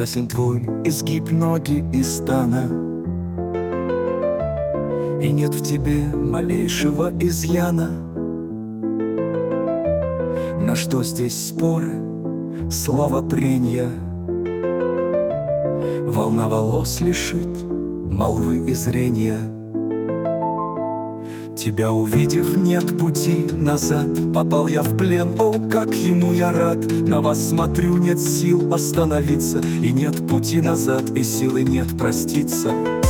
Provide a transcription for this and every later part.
прекрасен твой изгиб ноги и стана, и нет в тебе малейшего изъяна. На что здесь споры, слова прения? Волна волос лишит молвы и зрения. Тебя увидев, нет пути назад. Попал я в плен, о, как ему я рад. На вас смотрю, нет сил остановиться, и нет пути назад, и силы нет проститься.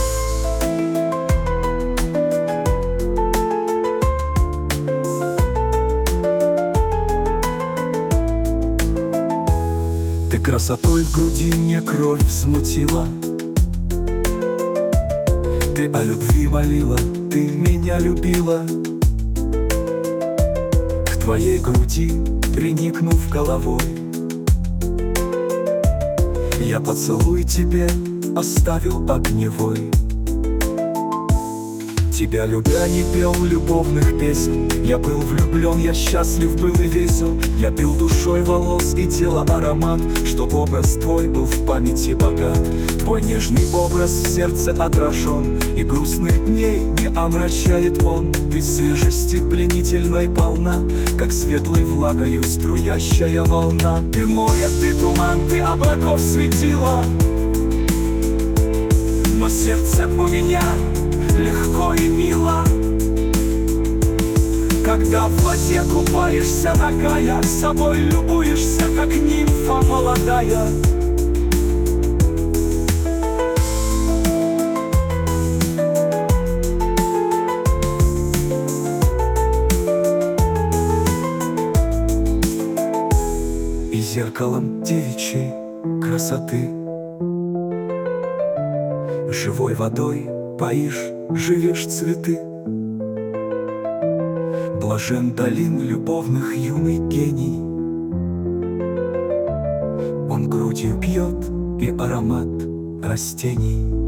Ты красотой в груди мне кровь смутила, ты о любви молила, ты меня любила. К твоей груди приникнув головой, я поцелуй тебе оставил огневой. Тебя любя не пел любовных песен, я был влюблен, я счастлив был и весел. Я пил душой волос и тела аромат, чтоб образ твой был в памяти богат. Твой нежный образ в сердце отражен, и грустных дней не омрачает он. Ведь свежести пленительной полна, как светлой влагою струящая волна. Ты море, ты туман, ты облаков светила, но сердце у меня легко и мило. Когда в воде купаешься нагая, собой любуешься, как нимфа молодая. И зеркалом девичьей красоты живой водой поишь, живешь цветы. Блажен долин любовных юный гений, он грудью пьет и аромат растений.